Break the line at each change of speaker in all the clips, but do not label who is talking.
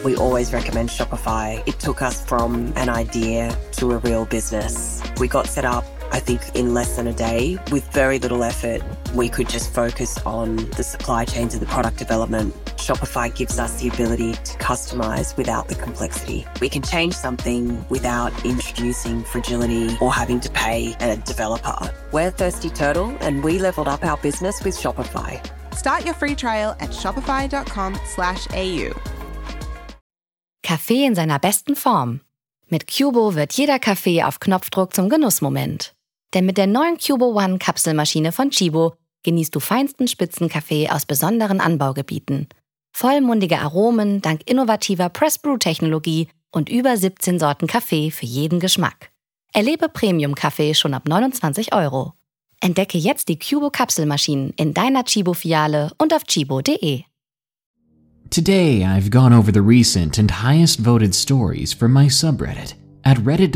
We always recommend Shopify. It took us from an idea to a real business. We got set up, I think, in less than a day. With very little effort, we could just focus on the supply chains and the product development. Shopify gives us the ability to customize without the complexity. We can change something without introducing fragility or having to pay a developer. We're Thirsty Turtle, and we leveled up our business with Shopify.
Start your free trial at shopify.com/au.
Kaffee in seiner besten Form. Mit Cubo wird jeder Kaffee auf Knopfdruck zum Genussmoment. Denn mit der neuen Cubo One Kapselmaschine von Chibo genießt du feinsten Spitzenkaffee aus besonderen Anbaugebieten. Vollmundige Aromen dank innovativer Press-Brew-Technologie und über 17 Sorten Kaffee für jeden Geschmack. Erlebe Premium-Kaffee schon ab 29 €. Entdecke jetzt die Cubo Kapselmaschinen in deiner Chibo-Filiale und auf chibo.de.
Today, I've gone over the recent and highest voted stories from my subreddit at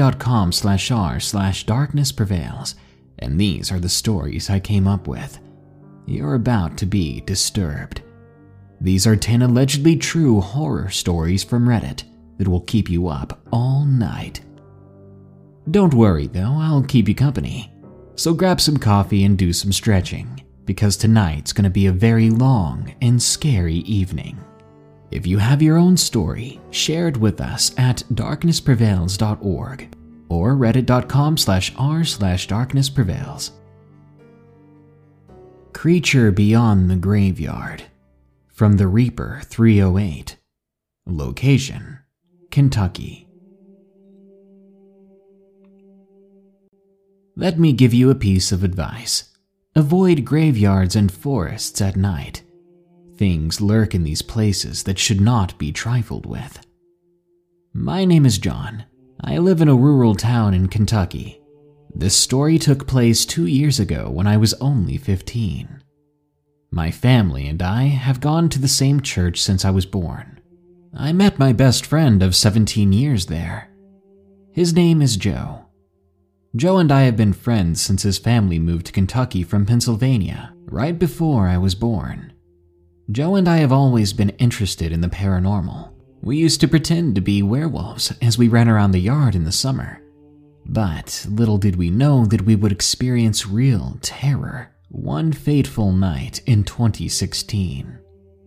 reddit.com/r/darknessprevails, and these are the stories I came up with. You're about to be disturbed. These are 10 allegedly true horror stories from Reddit that will keep you up all night. Don't worry though, I'll keep you company. So grab some coffee and do some stretching, because tonight's gonna be a very long and scary evening. If you have your own story, share it with us at darknessprevails.org or reddit.com/r/darknessprevails. Creature Beyond the Graveyard from the Reaper 308. Location: Kentucky. Let me give you a piece of advice. Avoid graveyards and forests at night. Things lurk in these places that should not be trifled with. My name is John. I live in a rural town in Kentucky. This story took place 2 years ago when I was only 15. My family and I have gone to the same church since I was born. I met my best friend of 17 years there. His name is Joe. Joe and I have been friends since his family moved to Kentucky from Pennsylvania right before I was born. Joe and I have always been interested in the paranormal. We used to pretend to be werewolves as we ran around the yard in the summer. But little did we know that we would experience real terror one fateful night in 2016.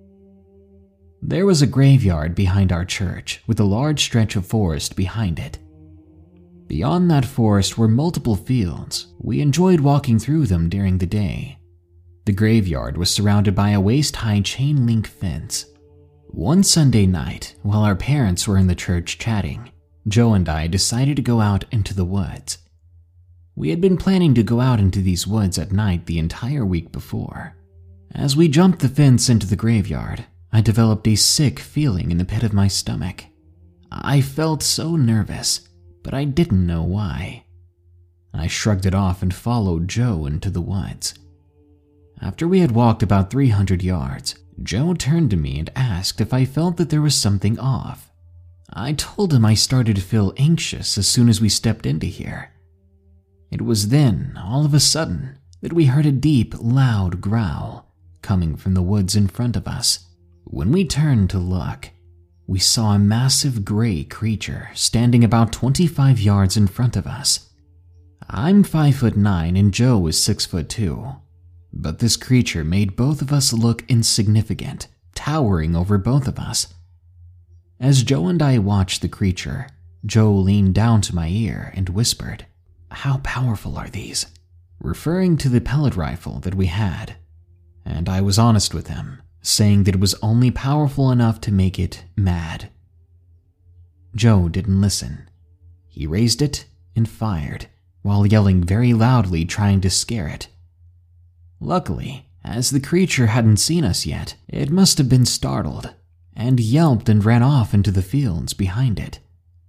There was a graveyard behind our church with a large stretch of forest behind it. Beyond that forest were multiple fields. We enjoyed walking through them during the day. The graveyard was surrounded by a waist-high chain-link fence. One Sunday night, while our parents were in the church chatting, Joe and I decided to go out into the woods. We had been planning to go out into these woods at night the entire week before. As we jumped the fence into the graveyard, I developed a sick feeling in the pit of my stomach. I felt so nervous, but I didn't know why. I shrugged it off and followed Joe into the woods. After we had walked about 300 yards, Joe turned to me and asked if I felt that there was something off. I told him I started to feel anxious as soon as we stepped into here. It was then, all of a sudden, that we heard a deep, loud growl coming from the woods in front of us. When we turned to look, we saw a massive gray creature standing about 25 yards in front of us. I'm 5'9" and Joe is 6'2". But this creature made both of us look insignificant, towering over both of us. As Joe and I watched the creature, Joe leaned down to my ear and whispered, "How powerful are these?" referring to the pellet rifle that we had. And I was honest with him, saying that it was only powerful enough to make it mad. Joe didn't listen. He raised it and fired, while yelling very loudly, trying to scare it. Luckily, as the creature hadn't seen us yet, it must have been startled, and yelped and ran off into the fields behind it.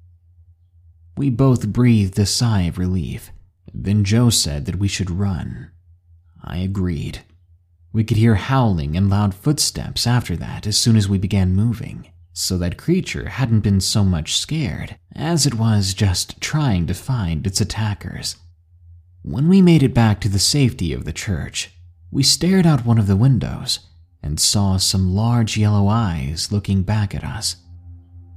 We both breathed a sigh of relief. Then Joe said that we should run. I agreed. We could hear howling and loud footsteps after that as soon as we began moving, so that creature hadn't been so much scared as it was just trying to find its attackers. When we made it back to the safety of the church, we stared out one of the windows and saw some large yellow eyes looking back at us.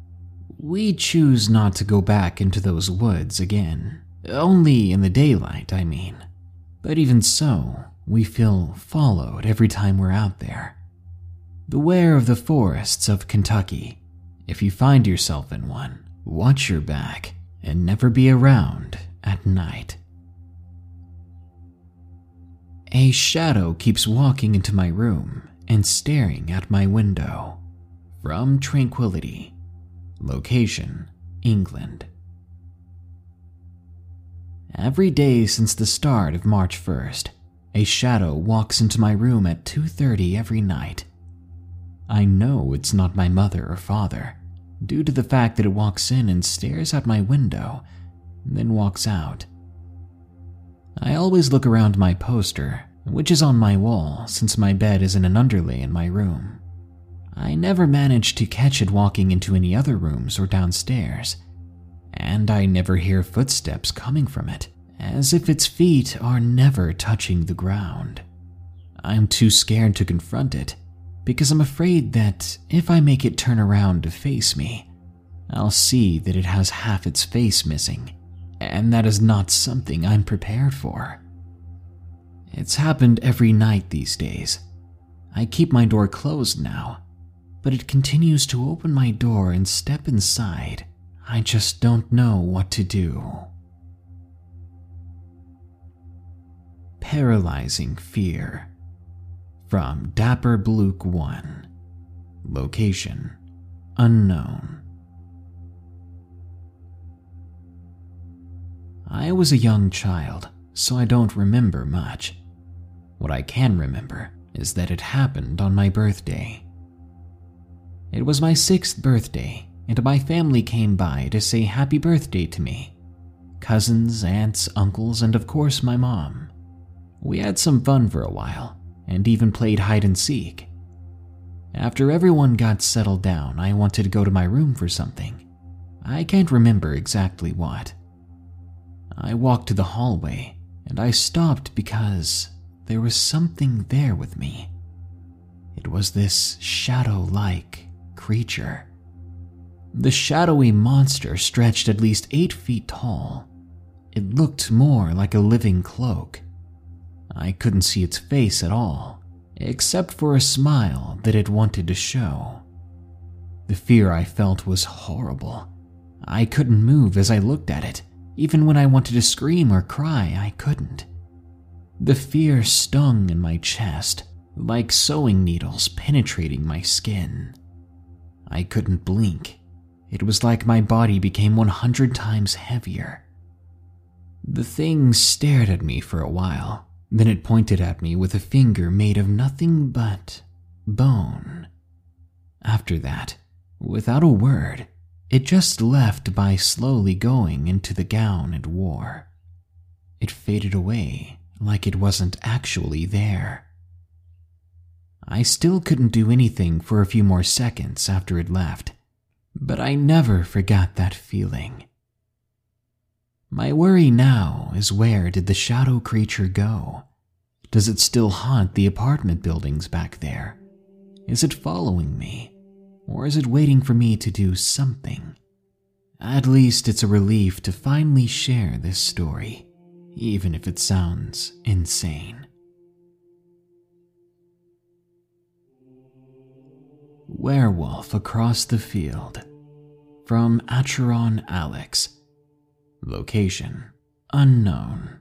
We choose not to go back into those woods again. Only in the daylight, I mean. But even so, we feel followed every time we're out there. Beware of the forests of Kentucky. If you find yourself in one, watch your back and never be around at night. A shadow keeps walking into my room and staring at my window. From Tranquility. Location, England. Every day since the start of March 1st, a shadow walks into my room at 2:30 every night. I know it's not my mother or father, due to the fact that it walks in and stares at my window, then walks out. I always look around my poster, which is on my wall since my bed is in an underlay in my room. I never manage to catch it walking into any other rooms or downstairs, and I never hear footsteps coming from it, as if its feet are never touching the ground. I'm too scared to confront it, because I'm afraid that if I make it turn around to face me, I'll see that it has half its face missing, and that is not something I'm prepared for. It's happened every night these days. I keep my door closed now, but it continues to open my door and step inside. I just don't know what to do. Paralyzing fear. From Dapper Bluke 1. Location, unknown. I was a young child, so I don't remember much. What I can remember is that it happened on my birthday. It was my 6th birthday, and my family came by to say happy birthday to me. Cousins, aunts, uncles, and of course my mom. We had some fun for a while, and even played hide and seek. After everyone got settled down, I wanted to go to my room for something. I can't remember exactly what. I walked to the hallway, and I stopped because there was something there with me. It was this shadow-like creature. The shadowy monster stretched at least 8 feet tall. It looked more like a living cloak. I couldn't see its face at all, except for a smile that it wanted to show. The fear I felt was horrible. I couldn't move as I looked at it. Even when I wanted to scream or cry, I couldn't. The fear stung in my chest, like sewing needles penetrating my skin. I couldn't blink. It was like my body became 100 times heavier. The thing stared at me for a while, then it pointed at me with a finger made of nothing but bone. After that, without a word, it just left by slowly going into the gown it wore. It faded away like it wasn't actually there. I still couldn't do anything for a few more seconds after it left, but I never forgot that feeling. My worry now is, where did the shadow creature go? Does it still haunt the apartment buildings back there? Is it following me? Or is it waiting for me to do something? At least it's a relief to finally share this story, even if it sounds insane. Werewolf Across the Field. From Acheron Alex. Location, unknown.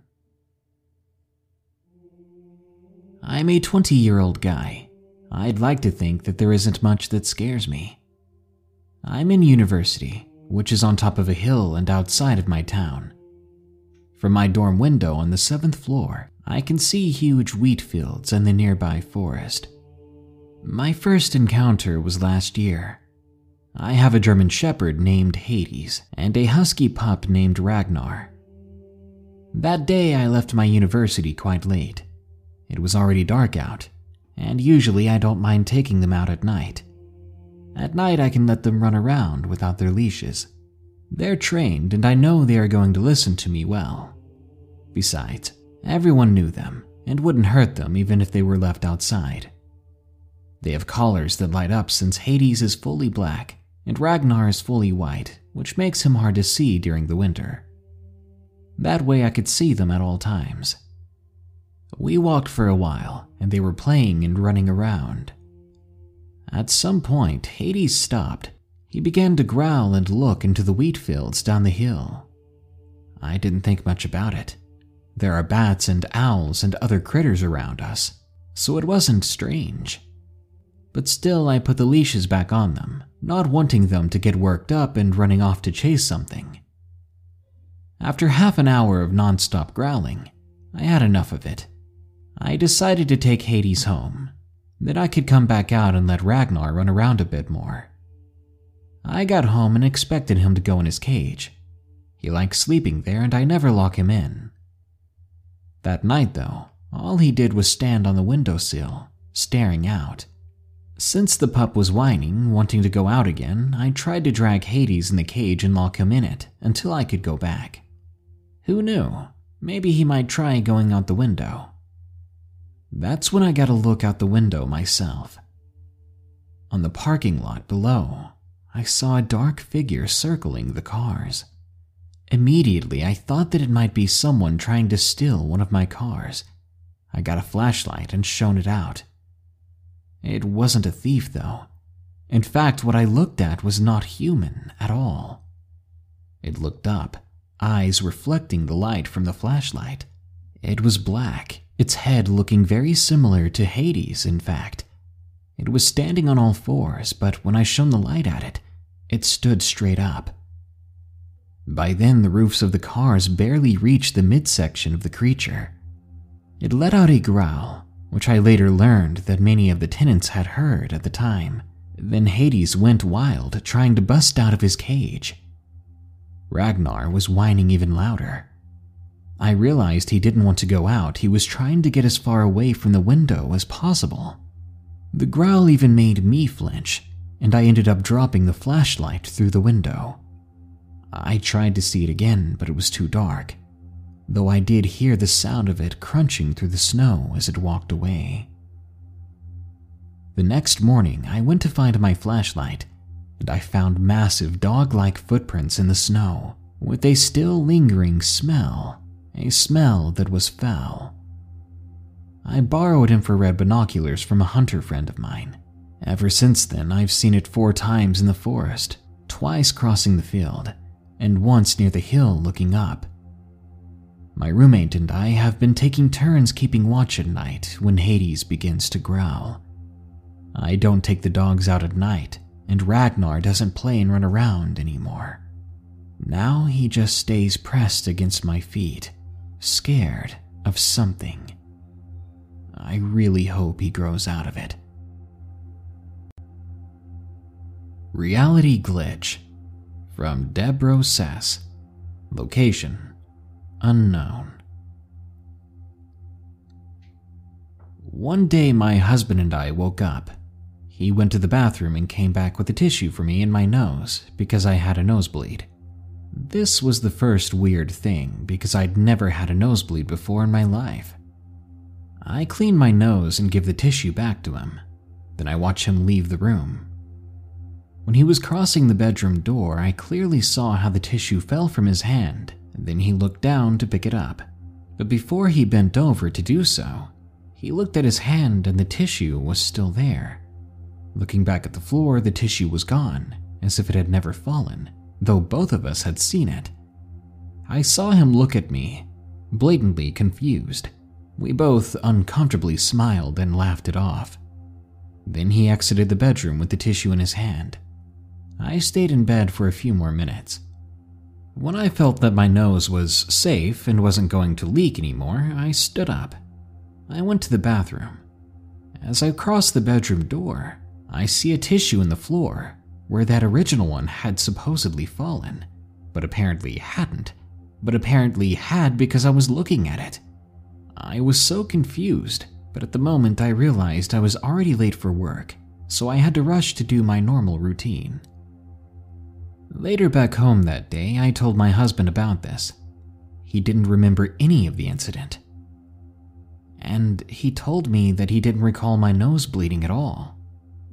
I'm a 20-year-old guy. I'd like to think that there isn't much that scares me. I'm in university, which is on top of a hill and outside of my town. From my dorm window on the 7th floor, I can see huge wheat fields and the nearby forest. My first encounter was last year. I have a German Shepherd named Hades and a husky pup named Ragnar. That day I left my university quite late. It was already dark out, and usually I don't mind taking them out at night. At night I can let them run around without their leashes. They're trained and I know they are going to listen to me well. Besides, everyone knew them and wouldn't hurt them even if they were left outside. They have collars that light up since Hades is fully black and Ragnar is fully white, which makes him hard to see during the winter. That way I could see them at all times. We walked for a while, and they were playing and running around. At some point, Hades stopped. He began to growl and look into the wheat fields down the hill. I didn't think much about it. There are bats and owls and other critters around us, so it wasn't strange. But still, I put the leashes back on them, not wanting them to get worked up and running off to chase something. After half an hour of nonstop growling, I had enough of it. I decided to take Hades home. Then I could come back out and let Ragnar run around a bit more. I got home and expected him to go in his cage. He likes sleeping there and I never lock him in. That night, though, all he did was stand on the windowsill, staring out. Since the pup was whining, wanting to go out again, I tried to drag Hades in the cage and lock him in it until I could go back. Who knew? Maybe he might try going out the window. That's when I got a look out the window myself. On the parking lot below, I saw a dark figure circling the cars. Immediately, I thought that it might be someone trying to steal one of my cars. I got a flashlight and shone it out. It wasn't a thief, though. In fact, what I looked at was not human at all. It looked up, eyes reflecting the light from the flashlight. It was black, its head looking very similar to Hades, in fact. It was standing on all fours, but when I shone the light at it, it stood straight up. By then, the roofs of the cars barely reached the midsection of the creature. It let out a growl, which I later learned that many of the tenants had heard at the time. Then Hades went wild, trying to bust out of his cage. Ragnar was whining even louder. I realized he didn't want to go out. He was trying to get as far away from the window as possible. The growl even made me flinch, and I ended up dropping the flashlight through the window. I tried to see it again, but it was too dark, though I did hear the sound of it crunching through the snow as it walked away. The next morning, I went to find my flashlight, and I found massive dog-like footprints in the snow, with a still lingering smell, a smell that was foul. I borrowed infrared binoculars from a hunter friend of mine. Ever since then, I've seen it 4 times in the forest, twice crossing the field, and once near the hill looking up. My roommate and I have been taking turns keeping watch at night when Hades begins to growl. I don't take the dogs out at night, and Ragnar doesn't play and run around anymore. Now he just stays pressed against my feet, scared of something. I really hope he grows out of it. Reality Glitch from Debro Sass. Location unknown. One day my husband and I woke up. He went to the bathroom and came back with a tissue for me in my nose because I had a nosebleed. This was the first weird thing because I'd never had a nosebleed before in my life. I clean my nose and give the tissue back to him. Then I watch him leave the room. When he was crossing the bedroom door, I clearly saw how the tissue fell from his hand, and then he looked down to pick it up. But before he bent over to do so, he looked at his hand and the tissue was still there. Looking back at the floor, the tissue was gone, as if it had never fallen, though both of us had seen it. I saw him look at me, blatantly confused. We both uncomfortably smiled and laughed it off. Then he exited the bedroom with the tissue in his hand. I stayed in bed for a few more minutes. When I felt that my nose was safe and wasn't going to leak anymore, I stood up. I went to the bathroom. As I crossed the bedroom door, I see a tissue in the floor where that original one had supposedly fallen, but apparently hadn't, but apparently had because I was looking at it. I was so confused, but at the moment I realized I was already late for work, so I had to rush to do my normal routine. Later back home that day, I told my husband about this. He didn't remember any of the incident. And he told me that he didn't recall my nose bleeding at all.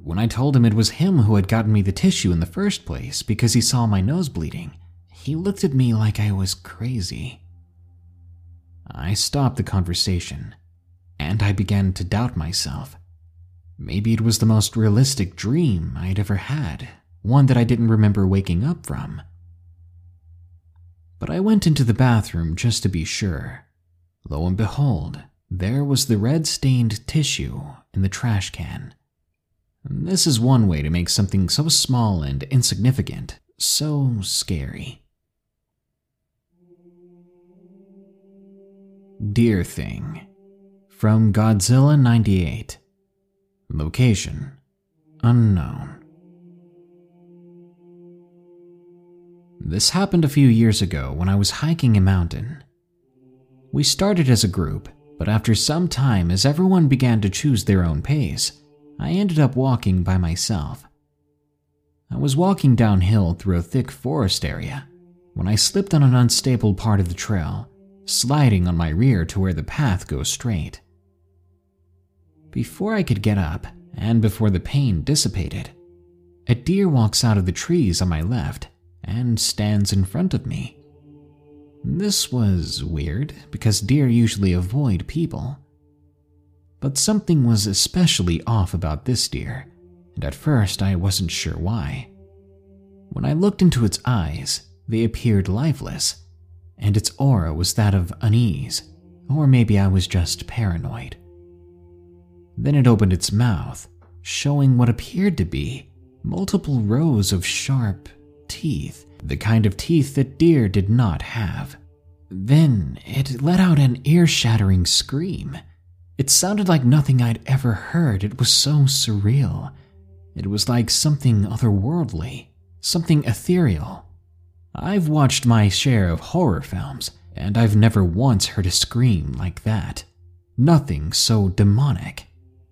When I told him it was him who had gotten me the tissue in the first place because he saw my nose bleeding, he looked at me like I was crazy. I stopped the conversation, and I began to doubt myself. Maybe it was the most realistic dream I'd ever had, one that I didn't remember waking up from. But I went into the bathroom just to be sure. Lo and behold, there was the red-stained tissue in the trash can. This is one way to make something so small and insignificant so scary. Deer Thing from Godzilla 98. Location unknown. This happened a few years ago when I was hiking a mountain. We started as a group, but after some time, as everyone began to choose their own pace, I ended up walking by myself. I was walking downhill through a thick forest area when I slipped on an unstable part of the trail, sliding on my rear to where the path goes straight. Before I could get up, and before the pain dissipated, a deer walks out of the trees on my left and stands in front of me. This was weird because deer usually avoid people. But something was especially off about this deer, and at first I wasn't sure why. When I looked into its eyes, they appeared lifeless, and its aura was that of unease, or maybe I was just paranoid. Then it opened its mouth, showing what appeared to be multiple rows of sharp teeth, the kind of teeth that deer did not have. Then it let out an ear-shattering scream. It sounded like nothing I'd ever heard. It was so surreal. It was like something otherworldly, something ethereal. I've watched my share of horror films, and I've never once heard a scream like that. Nothing so demonic.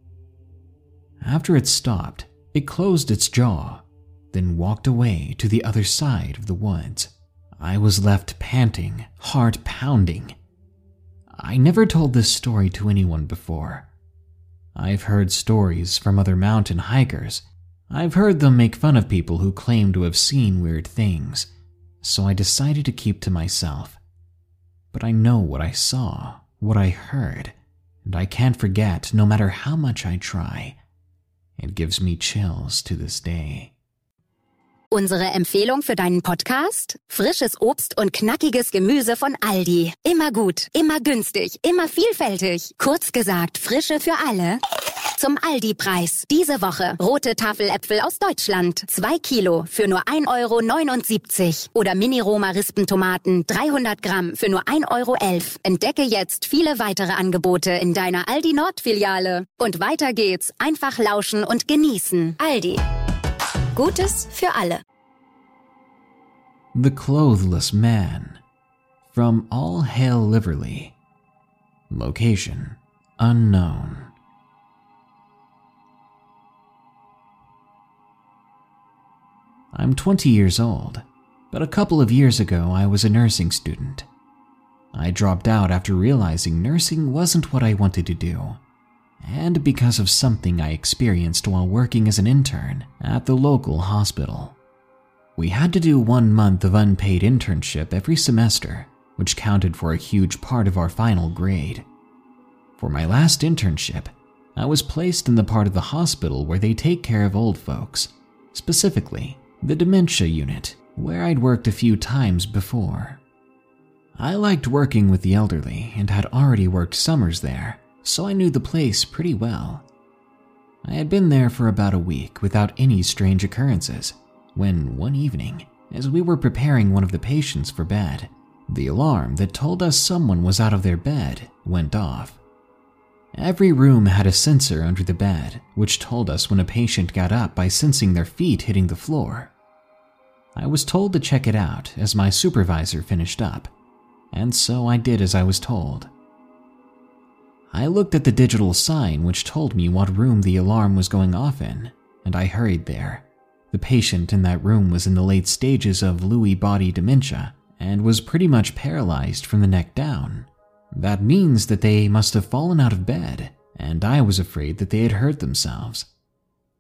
After it stopped, it closed its jaw, then walked away to the other side of the woods. I was left panting, heart pounding. I never told this story to anyone before. I've heard stories from other mountain hikers. I've heard them make fun of people who claim to have seen weird things, so I decided to keep to myself. But I know what I saw, what I heard, and I can't forget no matter how much I try. It gives me chills to this day.
Unsere Empfehlung für deinen Podcast? Frisches Obst und knackiges Gemüse von Aldi. Immer gut, immer günstig, immer vielfältig. Kurz gesagt, Frische für alle. Zum Aldi-Preis. Diese Woche rote Tafeläpfel aus Deutschland. 2 Kilo für nur 1,79 € Oder Mini-Roma-Rispentomaten 300 Gramm für nur 1,11 €. Entdecke jetzt viele weitere Angebote in deiner Aldi-Nord-Filiale. Und weiter geht's. Einfach lauschen und genießen. Aldi. Gutes für alle.
The Clothless Man from All Hail Liverlee. Location unknown. I'm 20 years old, but a couple of years ago I was a nursing student. I dropped out after realizing nursing wasn't what I wanted to do, and because of something I experienced while working as an intern at the local hospital. We had to do 1 month of unpaid internship every semester, which counted for a huge part of our final grade. For my last internship, I was placed in the part of the hospital where they take care of old folks, specifically the dementia unit, where I'd worked a few times before. I liked working with the elderly and had already worked summers there, so I knew the place pretty well. I had been there for about a week without any strange occurrences, when one evening, as we were preparing one of the patients for bed, the alarm that told us someone was out of their bed went off. Every room had a sensor under the bed, which told us when a patient got up by sensing their feet hitting the floor. I was told to check it out as my supervisor finished up, and so I did as I was told. I looked at the digital sign which told me what room the alarm was going off in, and I hurried there. The patient in that room was in the late stages of Lewy body dementia and was pretty much paralyzed from the neck down. That means that they must have fallen out of bed, and I was afraid that they had hurt themselves.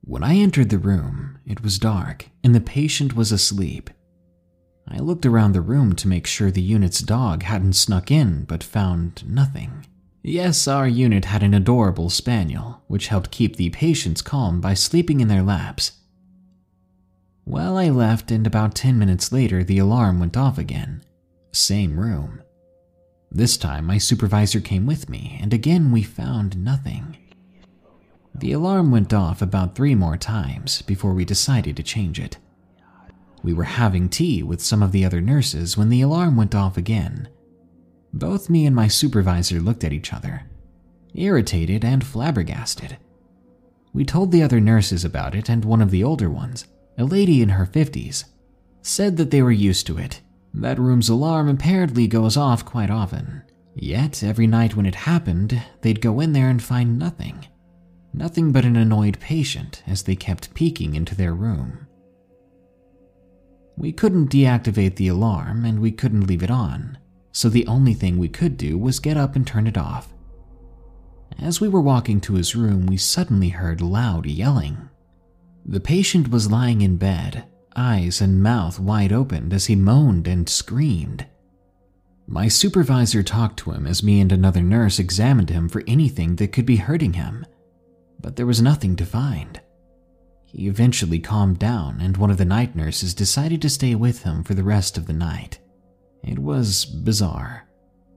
When I entered the room, it was dark and the patient was asleep. I looked around the room to make sure the unit's dog hadn't snuck in, but found nothing. Yes, our unit had an adorable spaniel, which helped keep the patients calm by sleeping in their laps. Well, I left, and about 10 minutes later, the alarm went off again. Same room. This time, my supervisor came with me, and again we found nothing. The alarm went off about 3 more times before we decided to change it. We were having tea with some of the other nurses when the alarm went off again. Both me and my supervisor looked at each other, irritated and flabbergasted. We told the other nurses about it, and one of the older ones, a lady in her 50s, said that they were used to it. That room's alarm apparently goes off quite often. Yet, every night when it happened, they'd go in there and find nothing. Nothing but an annoyed patient as they kept peeking into their room. We couldn't deactivate the alarm and we couldn't leave it on, so the only thing we could do was get up and turn it off. As we were walking to his room, we suddenly heard loud yelling. The patient was lying in bed, eyes and mouth wide open as he moaned and screamed. My supervisor talked to him as me and another nurse examined him for anything that could be hurting him, but there was nothing to find. He eventually calmed down, and one of the night nurses decided to stay with him for the rest of the night. It was bizarre.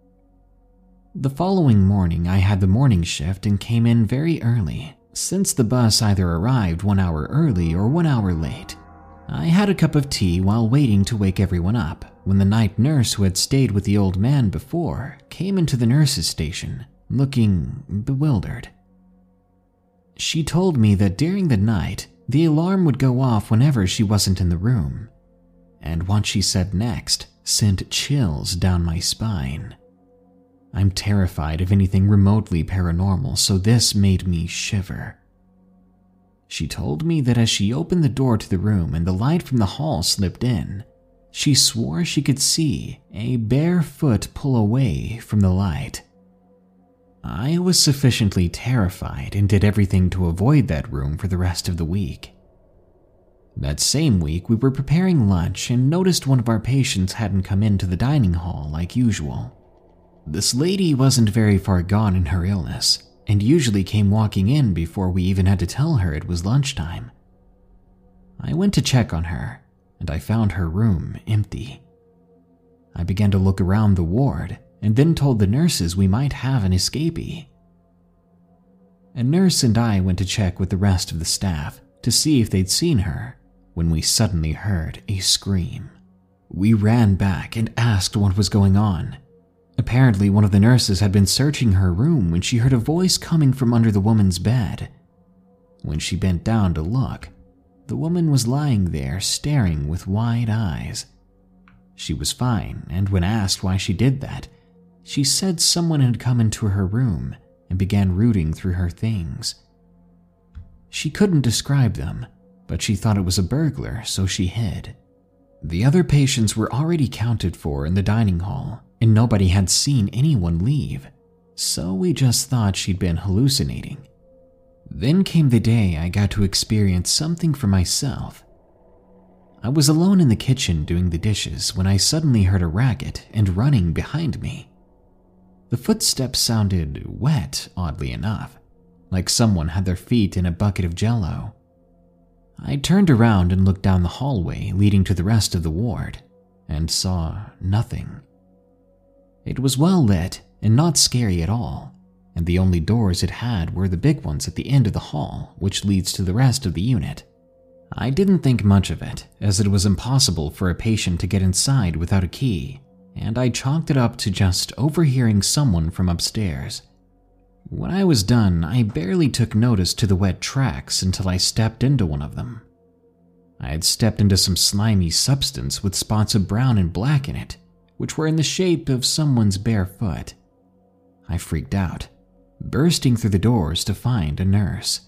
The following morning, I had the morning shift and came in very early, since the bus either arrived 1 hour early or 1 hour late. I had a cup of tea while waiting to wake everyone up when the night nurse who had stayed with the old man before came into the nurse's station, looking bewildered. She told me that during the night, the alarm would go off whenever she wasn't in the room, and what she said next sent chills down my spine. I'm terrified of anything remotely paranormal, so this made me shiver. She told me that as she opened the door to the room and the light from the hall slipped in, she swore she could see a bare foot pull away from the light. I was sufficiently terrified and did everything to avoid that room for the rest of the week. That same week, we were preparing lunch and noticed one of our patients hadn't come into the dining hall like usual. This lady wasn't very far gone in her illness, and usually came walking in before we even had to tell her it was lunchtime. I went to check on her, and I found her room empty. I began to look around the ward, and then told the nurses we might have an escapee. A nurse and I went to check with the rest of the staff to see if they'd seen her, when we suddenly heard a scream. We ran back and asked what was going on. Apparently, one of the nurses had been searching her room when she heard a voice coming from under the woman's bed. When she bent down to look, the woman was lying there staring with wide eyes. She was fine, and when asked why she did that, she said someone had come into her room and began rooting through her things. She couldn't describe them, but she thought it was a burglar, so she hid. The other patients were already counted for in the dining hall, and nobody had seen anyone leave, so we just thought she'd been hallucinating. Then came the day I got to experience something for myself. I was alone in the kitchen doing the dishes when I suddenly heard a racket and running behind me. The footsteps sounded wet, oddly enough, like someone had their feet in a bucket of Jell-O. I turned around and looked down the hallway leading to the rest of the ward, and saw nothing. It was well lit and not scary at all, and the only doors it had were the big ones at the end of the hall, which leads to the rest of the unit. I didn't think much of it, as it was impossible for a patient to get inside without a key, and I chalked it up to just overhearing someone from upstairs. When I was done, I barely took notice to the wet tracks until I stepped into one of them. I had stepped into some slimy substance with spots of brown and black in it, which were in the shape of someone's bare foot. I freaked out, bursting through the doors to find a nurse.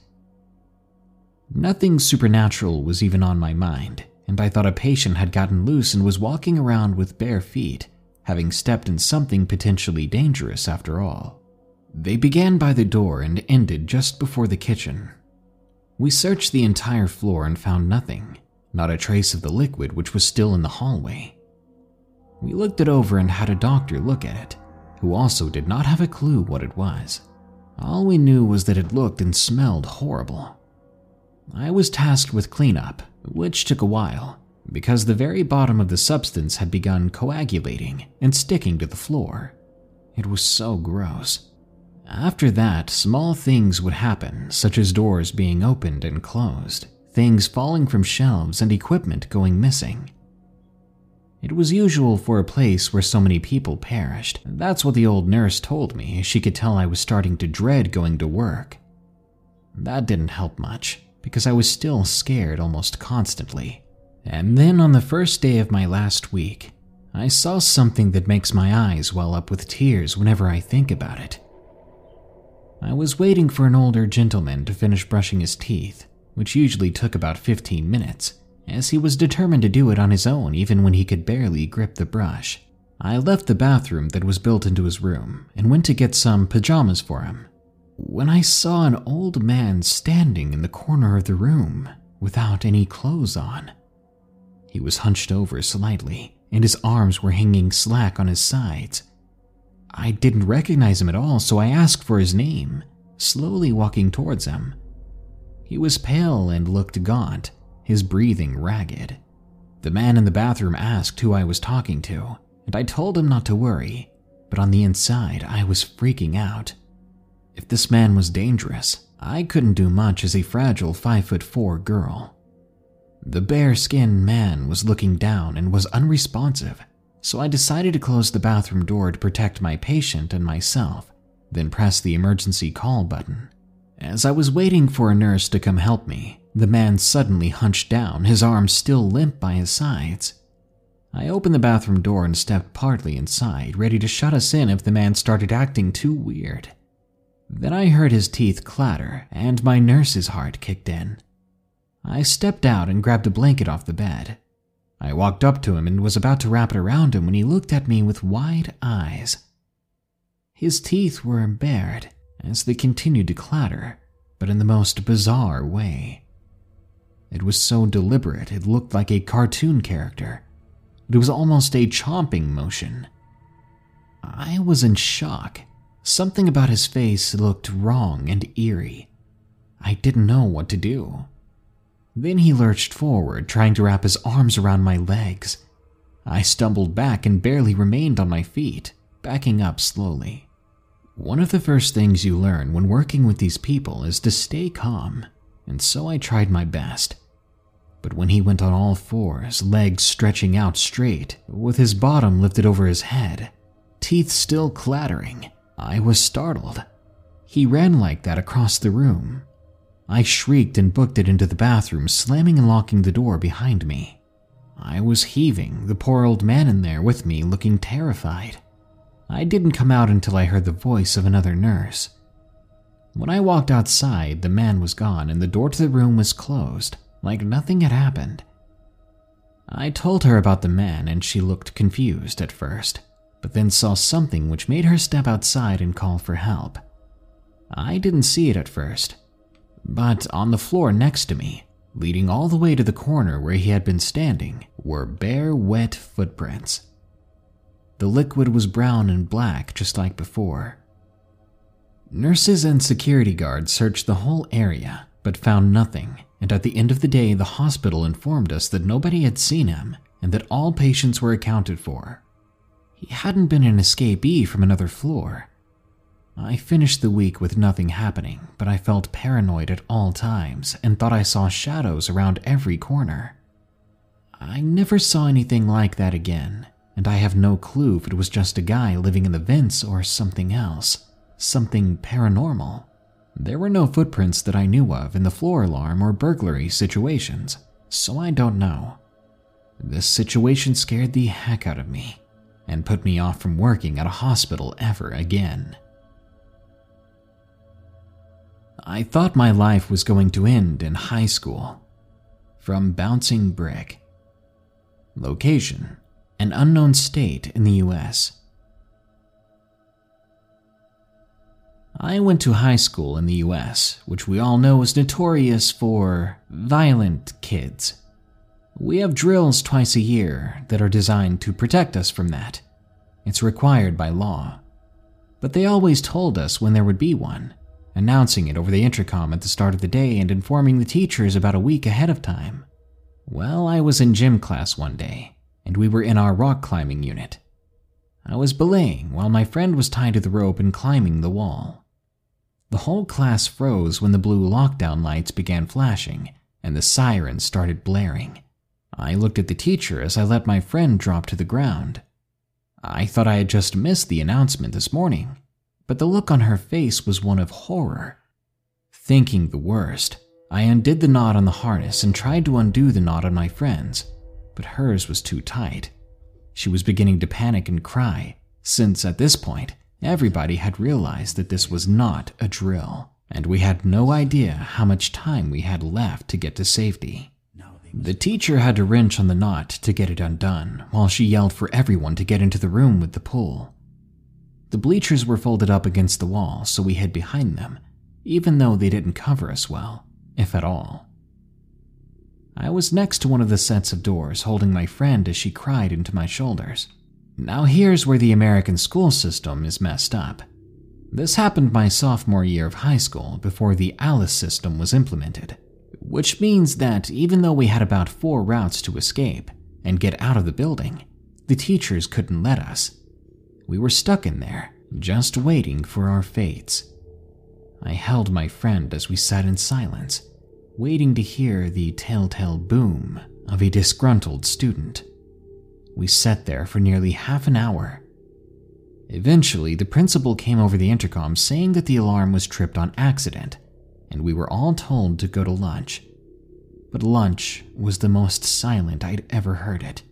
Nothing supernatural was even on my mind, and I thought a patient had gotten loose and was walking around with bare feet, having stepped in something potentially dangerous after all. They began by the door and ended just before the kitchen. We searched the entire floor and found nothing, not a trace of the liquid which was still in the hallway. We looked it over and had a doctor look at it, who also did not have a clue what it was. All we knew was that it looked and smelled horrible. I was tasked with cleanup, which took a while, because the very bottom of the substance had begun coagulating and sticking to the floor. It was so gross. After that, small things would happen, such as doors being opened and closed, things falling from shelves, and equipment going missing. It was usual for a place where so many people perished. That's what the old nurse told me, as she could tell I was starting to dread going to work. That didn't help much, because I was still scared almost constantly. And then on the first day of my last week, I saw something that makes my eyes well up with tears whenever I think about it. I was waiting for an older gentleman to finish brushing his teeth, which usually took about 15 minutes, as he was determined to do it on his own even when he could barely grip the brush. I left the bathroom that was built into his room and went to get some pajamas for him, when I saw an old man standing in the corner of the room without any clothes on. He was hunched over slightly, and his arms were hanging slack on his sides. I didn't recognize him at all, so I asked for his name, slowly walking towards him. He was pale and looked gaunt, his breathing ragged. The man in the bathroom asked who I was talking to, and I told him not to worry, but on the inside I was freaking out. If this man was dangerous, I couldn't do much as a fragile 5'4" girl. The bare-skinned man was looking down and was unresponsive, so I decided to close the bathroom door to protect my patient and myself, then press the emergency call button. As I was waiting for a nurse to come help me, the man suddenly hunched down, his arms still limp by his sides. I opened the bathroom door and stepped partly inside, ready to shut us in if the man started acting too weird. Then I heard his teeth clatter, and my nurse's heart kicked in. I stepped out and grabbed a blanket off the bed. I walked up to him and was about to wrap it around him when he looked at me with wide eyes. His teeth were bared as they continued to clatter, but in the most bizarre way. It was so deliberate it looked like a cartoon character. It was almost a chomping motion. I was in shock. Something about his face looked wrong and eerie. I didn't know what to do. Then he lurched forward, trying to wrap his arms around my legs. I stumbled back and barely remained on my feet, backing up slowly. One of the first things you learn when working with these people is to stay calm, and so I tried my best. But when he went on all fours, legs stretching out straight, with his bottom lifted over his head, teeth still clattering, I was startled. He ran like that across the room. I shrieked and booked it into the bathroom, slamming and locking the door behind me. I was heaving, the poor old man in there with me looking terrified. I didn't come out until I heard the voice of another nurse. When I walked outside, the man was gone and the door to the room was closed, like nothing had happened. I told her about the man and she looked confused at first, but then saw something which made her step outside and call for help. I didn't see it at first, but on the floor next to me, leading all the way to the corner where he had been standing, were bare, wet footprints. The liquid was brown and black, just like before. Nurses and security guards searched the whole area, but found nothing, and at the end of the day, the hospital informed us that nobody had seen him and that all patients were accounted for. He hadn't been an escapee from another floor. I finished the week with nothing happening, but I felt paranoid at all times and thought I saw shadows around every corner. I never saw anything like that again, and I have no clue if it was just a guy living in the vents or something else, something paranormal. There were no footprints that I knew of in the floor alarm or burglary situations, so I don't know. This situation scared the heck out of me and put me off from working at a hospital ever again. I thought my life was going to end in high school. From Bouncing Brick. Location: an unknown state in the US. I went to high school in the US, which we all know is notorious for violent kids. We have drills twice a year that are designed to protect us from that. It's required by law. But they always told us when there would be one, announcing it over the intercom at the start of the day and informing the teachers about a week ahead of time. Well, I was in gym class one day, and we were in our rock climbing unit. I was belaying while my friend was tied to the rope and climbing the wall. The whole class froze when the blue lockdown lights began flashing and the sirens started blaring. I looked at the teacher as I let my friend drop to the ground. I thought I had just missed the announcement this morning, but the look on her face was one of horror. Thinking the worst, I undid the knot on the harness and tried to undo the knot on my friend's, but hers was too tight. She was beginning to panic and cry, since at this point, everybody had realized that this was not a drill, and we had no idea how much time we had left to get to safety. The teacher had to wrench on the knot to get it undone, while she yelled for everyone to get into the room with the pool. The bleachers were folded up against the wall, so we hid behind them, even though they didn't cover us well, if at all. I was next to one of the sets of doors, holding my friend as she cried into my shoulders. Now here's where the American school system is messed up. This happened my sophomore year of high school before the ALICE system was implemented, which means that even though we had about 4 routes to escape and get out of the building, the teachers couldn't let us. We were stuck in there, just waiting for our fates. I held my friend as we sat in silence, waiting to hear the telltale boom of a disgruntled student. We sat there for nearly half an hour. Eventually, the principal came over the intercom saying that the alarm was tripped on accident, and we were all told to go to lunch. But lunch was the most silent I'd ever heard it.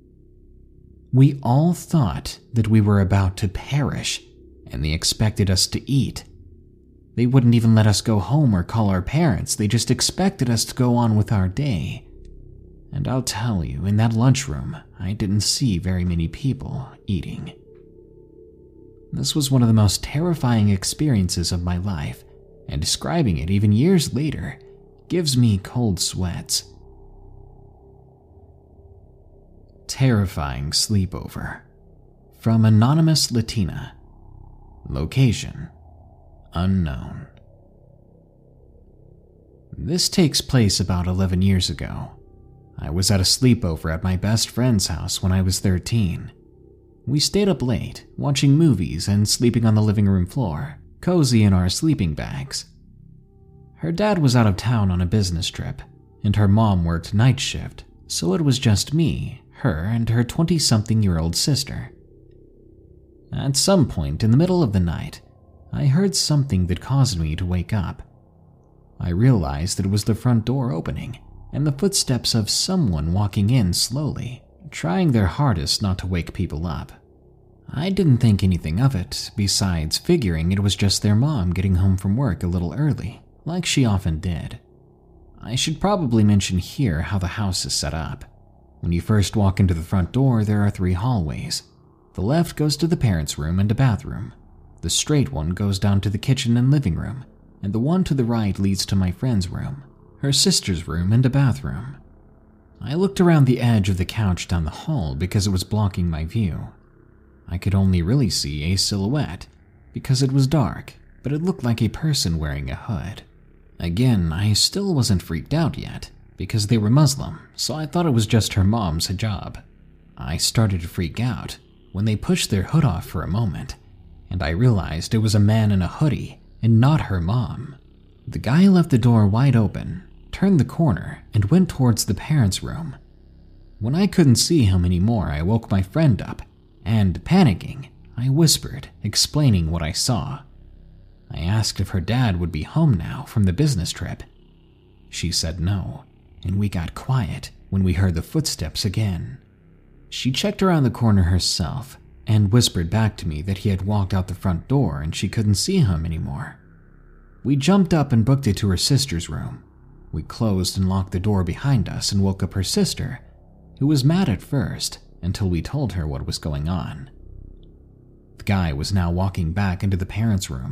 We all thought that we were about to perish, and they expected us to eat. They wouldn't even let us go home or call our parents, they just expected us to go on with our day. And I'll tell you, in that lunchroom, I didn't see very many people eating. This was one of the most terrifying experiences of my life, and describing it even years later gives me cold sweats. Terrifying sleepover. From Anonymous Latina. Location: unknown. This takes place about 11 years ago. I was at a sleepover at my best friend's house when I was 13. We stayed up late, watching movies and sleeping on the living room floor, cozy in our sleeping bags. Her dad was out of town on a business trip, and her mom worked night shift, so it was just me, her, and her 20-something-year-old sister. At some point in the middle of the night, I heard something that caused me to wake up. I realized that it was the front door opening, and the footsteps of someone walking in slowly, trying their hardest not to wake people up. I didn't think anything of it, besides figuring it was just their mom getting home from work a little early, like she often did. I should probably mention here how the house is set up. When you first walk into the front door, there are 3 hallways. The left goes to the parents' room and a bathroom. The straight one goes down to the kitchen and living room, and the one to the right leads to my friend's room, her sister's room, and a bathroom. I looked around the edge of the couch down the hall because it was blocking my view. I could only really see a silhouette because it was dark, but it looked like a person wearing a hood. Again, I still wasn't freaked out yet because they were Muslim, so I thought it was just her mom's hijab. I started to freak out when they pushed their hood off for a moment, and I realized it was a man in a hoodie and not her mom. The guy left the door wide open, turned the corner, and went towards the parents' room. When I couldn't see him anymore, I woke my friend up, and panicking, I whispered, explaining what I saw. I asked if her dad would be home now from the business trip. She said no, and we got quiet when we heard the footsteps again. She checked around the corner herself and whispered back to me that he had walked out the front door and she couldn't see him anymore. We jumped up and booked it to her sister's room. We closed and locked the door behind us and woke up her sister, who was mad at first until we told her what was going on. The guy was now walking back into the parents' room,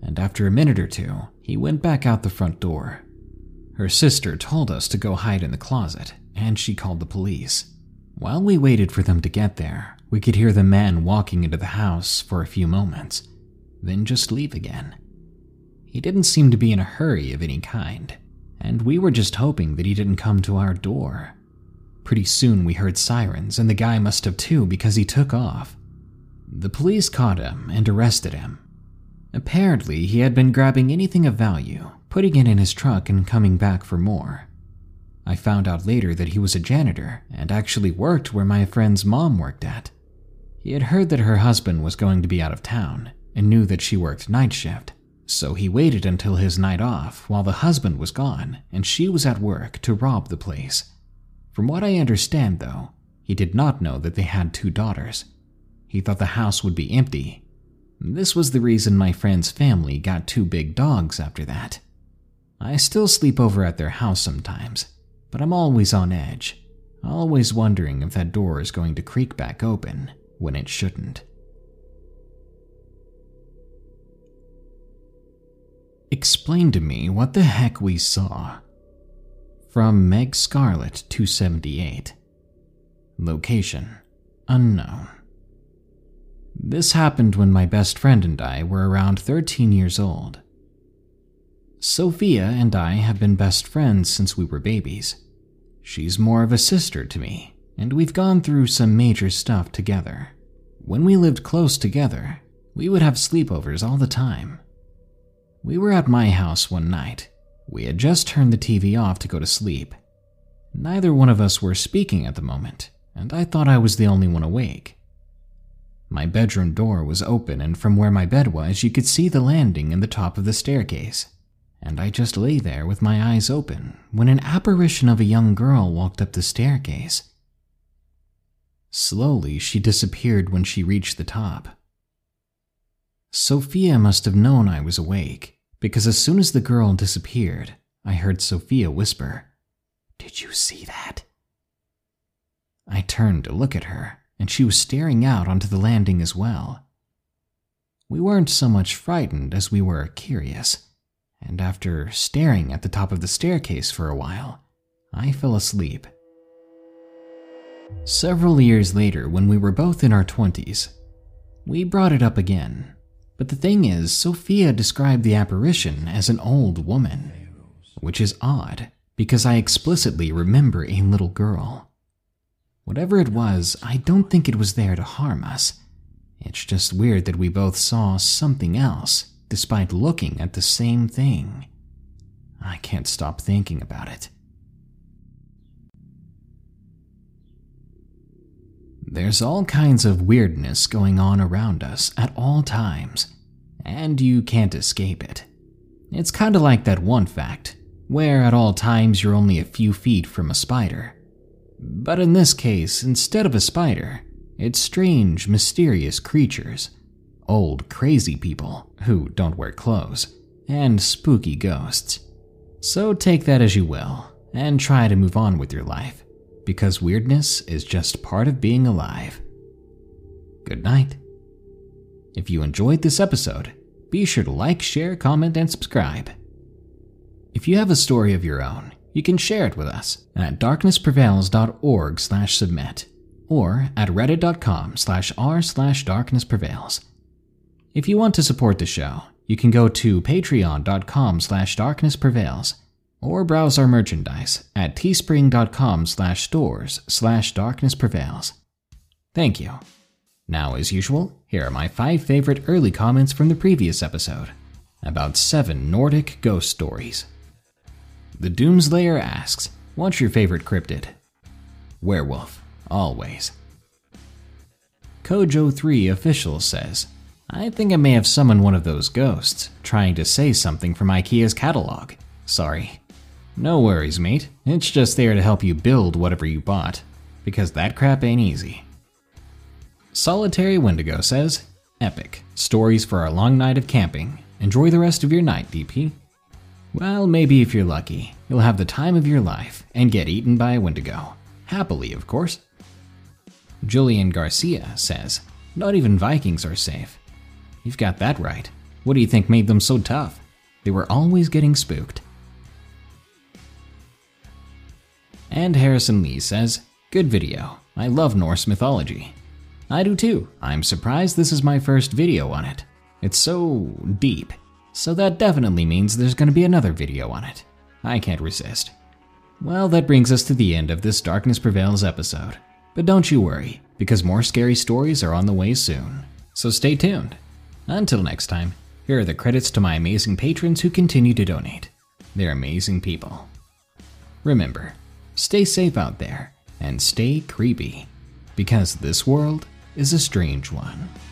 and after a minute or two, he went back out the front door. Her sister told us to go hide in the closet, and she called the police. While we waited for them to get there, we could hear the man walking into the house for a few moments, then just leave again. He didn't seem to be in a hurry of any kind, and we were just hoping that he didn't come to our door. Pretty soon we heard sirens, and the guy must have too because he took off. The police caught him and arrested him. Apparently, he had been grabbing anything of value, putting it in his truck and coming back for more. I found out later that he was a janitor and actually worked where my friend's mom worked at. He had heard that her husband was going to be out of town and knew that she worked night shift, so he waited until his night off while the husband was gone and she was at work to rob the place. From what I understand, though, he did not know that they had 2 daughters. He thought the house would be empty. This was the reason my friend's family got 2 big dogs after that. I still sleep over at their house sometimes, but I'm always on edge, always wondering if that door is going to creak back open when it shouldn't. Explain to me what the heck we saw. From Meg Scarlett 278. Location: unknown. This happened when my best friend and I were around 13 years old. Sophia and I have been best friends since we were babies. She's more of a sister to me, and we've gone through some major stuff together. When we lived close together, we would have sleepovers all the time. We were at my house one night. We had just turned the TV off to go to sleep. Neither one of us were speaking at the moment, and I thought I was the only one awake. My bedroom door was open, and from where my bed was, you could see the landing and the top of the staircase. And I just lay there with my eyes open when an apparition of a young girl walked up the staircase. Slowly, she disappeared when she reached the top. Sophia must have known I was awake, because as soon as the girl disappeared, I heard Sophia whisper, "Did you see that?" I turned to look at her, and she was staring out onto the landing as well. We weren't so much frightened as we were curious, and after staring at the top of the staircase for a while, I fell asleep. Several years later, when we were both in our 20s, we brought it up again. But the thing is, Sophia described the apparition as an old woman, which is odd because I explicitly remember a little girl. Whatever it was, I don't think it was there to harm us. It's just weird that we both saw something else despite looking at the same thing. I can't stop thinking about it. There's all kinds of weirdness going on around us at all times, and you can't escape it. It's kind of like that one fact, where at all times you're only a few feet from a spider. But in this case, instead of a spider, it's strange, mysterious creatures, old, crazy people who don't wear clothes, and spooky ghosts. So take that as you will, and try to move on with your life, because weirdness is just part of being alive. Good night. If you enjoyed this episode, be sure to like, share, comment, and subscribe. If you have a story of your own, you can share it with us at darknessprevails.org/submit or at reddit.com/r/darknessprevails. If you want to support the show, you can go to patreon.com/darknessprevails or browse our merchandise at teespring.com/stores/darknessprevails. Thank you. Now, as usual, here are my 5 favorite early comments from the previous episode about 7 Nordic ghost stories. The Doomslayer asks, what's your favorite cryptid? Werewolf, always. Kojo3 Official says, I think I may have summoned one of those ghosts, trying to say something from IKEA's catalog. Sorry. No worries, mate. It's just there to help you build whatever you bought, because that crap ain't easy. Solitary Wendigo says, epic. Stories for our long night of camping. Enjoy the rest of your night, DP. Well, maybe if you're lucky, you'll have the time of your life and get eaten by a Wendigo. Happily, of course. Julian Garcia says, not even Vikings are safe. You've got that right. What do you think made them so tough? They were always getting spooked. And Harrison Lee says, "Good video. I love Norse mythology." I do too. I'm surprised this is my first video on it. It's so deep. So that definitely means there's going to be another video on it. I can't resist. Well, that brings us to the end of this Darkness Prevails episode. But don't you worry, because more scary stories are on the way soon. So stay tuned. Until next time, here are the credits to my amazing patrons who continue to donate. They're amazing people. Remember, stay safe out there and stay creepy, because this world is a strange one.